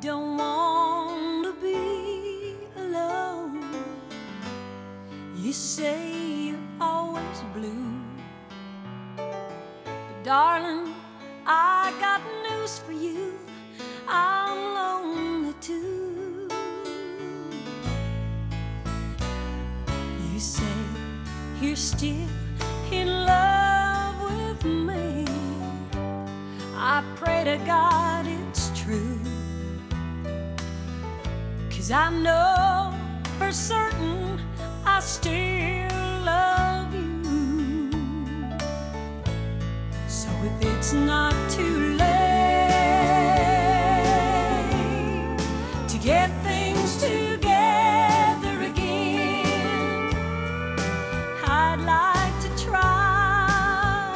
don't want to be alone. You say you're always blue, but darling, I got news for you. I'm lonely too. You say you're still in love with me. I pray to God it's true, 'cause I know for certain I still love you. So if it's not too late to get things together again, I'd like to try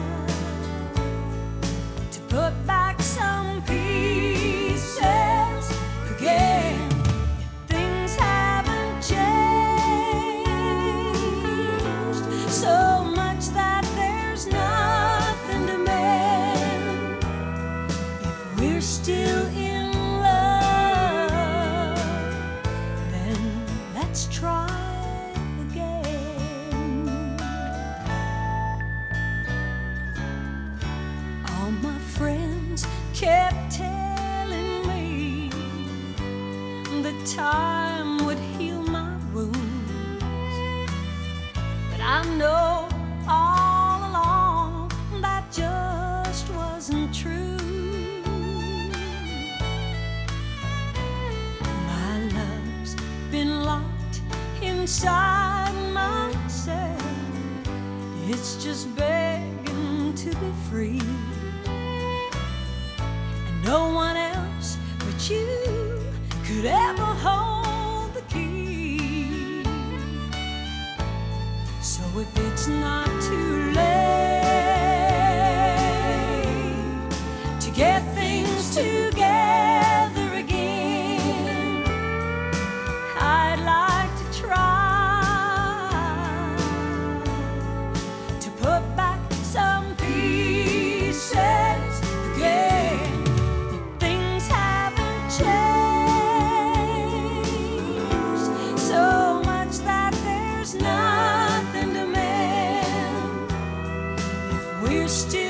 to put back some pieces again. If things haven't changed so much that there's nothing to mend, if we're still in love, then let's try again. All my friends kept telling me that time would heal my wounds, but I know all along that just wasn't true. My love's been locked inside myself. It's just begging to be free, and no one else but you could ever hold the key. So if it's not too late to get things together again, I'd like to try to put back some pieces again. If things haven't changed so much that there's nothing to mend, if we're still